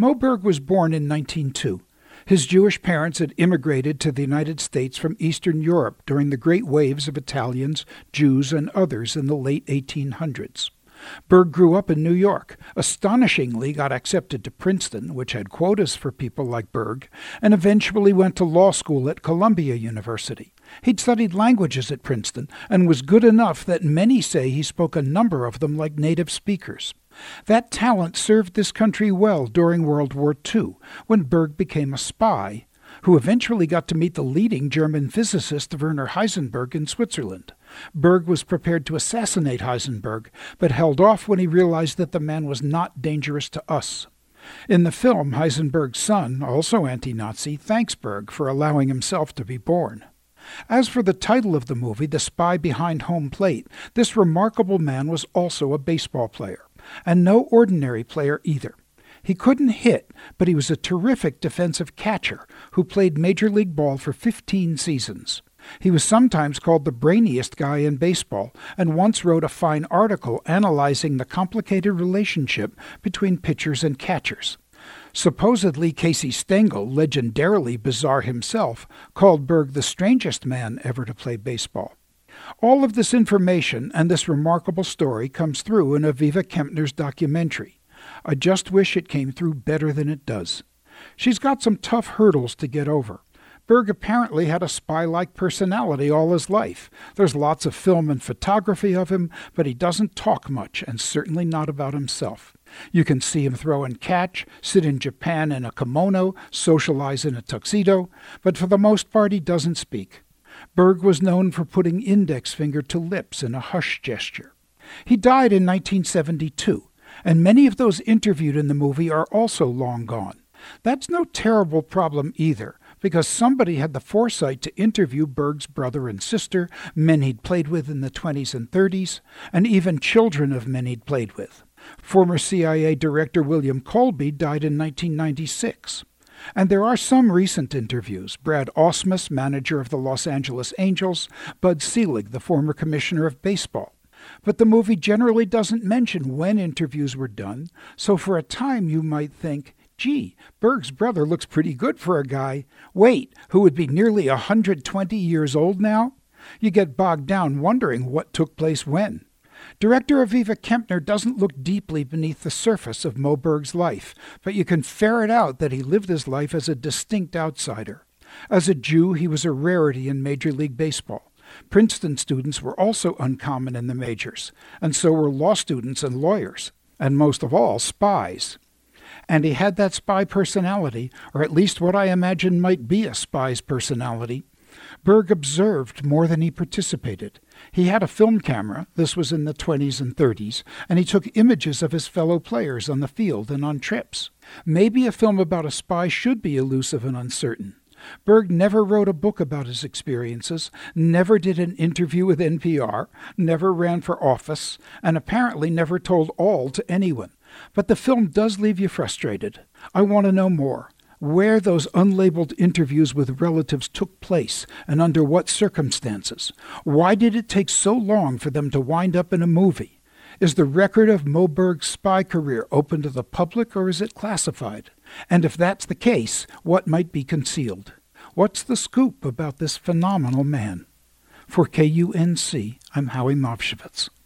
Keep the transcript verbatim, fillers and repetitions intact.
Moberg was born in nineteen oh two. His Jewish parents had immigrated to the United States from Eastern Europe during the great waves of Italians, Jews, and others in the late eighteen hundreds. Berg grew up in New York, astonishingly got accepted to Princeton, which had quotas for people like Berg, and eventually went to law school at Columbia University. He'd studied languages at Princeton and was good enough that many say he spoke a number of them like native speakers. That talent served this country well during World War Two, when Berg became a spy, who eventually got to meet the leading German physicist Werner Heisenberg in Switzerland. Berg was prepared to assassinate Heisenberg, but held off when he realized that the man was not dangerous to us. In the film, Heisenberg's son, also anti-Nazi, thanks Berg for allowing himself to be born. As for the title of the movie, The Spy Behind Home Plate, this remarkable man was also a baseball player, and no ordinary player either. He couldn't hit, but he was a terrific defensive catcher who played Major League Ball for fifteen seasons. He was sometimes called the brainiest guy in baseball, and once wrote a fine article analyzing the complicated relationship between pitchers and catchers. Supposedly, Casey Stengel, legendarily bizarre himself, called Berg the strangest man ever to play baseball. All of this information and this remarkable story comes through in Aviva Kempner's documentary. I just wish it came through better than it does. She's got some tough hurdles to get over. Berg apparently had a spy-like personality all his life. There's lots of film and photography of him, but he doesn't talk much, and certainly not about himself. You can see him throw and catch, sit in Japan in a kimono, socialize in a tuxedo, but for the most part he doesn't speak. Berg was known for putting index finger to lips in a hush gesture. He died in nineteen seventy-two, and many of those interviewed in the movie are also long gone. That's no terrible problem either, because somebody had the foresight to interview Berg's brother and sister, men he'd played with in the twenties and thirties, and even children of men he'd played with. Former C I A Director William Colby died in nineteen ninety-six. And there are some recent interviews. Brad Ausmus, manager of the Los Angeles Angels, Bud Selig, the former commissioner of baseball. But the movie generally doesn't mention when interviews were done, so for a time you might think, gee, Berg's brother looks pretty good for a guy, wait, who would be nearly one hundred twenty years old now? You get bogged down wondering what took place when. Director Aviva Kempner doesn't look deeply beneath the surface of Moberg's life, but you can ferret out that he lived his life as a distinct outsider. As a Jew, he was a rarity in Major League Baseball. Princeton students were also uncommon in the majors, and so were law students and lawyers, and most of all, spies. And he had that spy personality, or at least what I imagine might be a spy's personality. Berg observed more than he participated. He had a film camera, this was in the twenties and thirties, and he took images of his fellow players on the field and on trips. Maybe a film about a spy should be elusive and uncertain. Berg never wrote a book about his experiences, never did an interview with N P R, never ran for office, and apparently never told all to anyone. But the film does leave you frustrated. I want to know more. Where those unlabeled interviews with relatives took place and under what circumstances. Why did it take so long for them to wind up in a movie? Is the record of Moberg's spy career open to the public or is it classified? And if that's the case, what might be concealed? What's the scoop about this phenomenal man? For K U N C, I'm Howie Mobshevitz.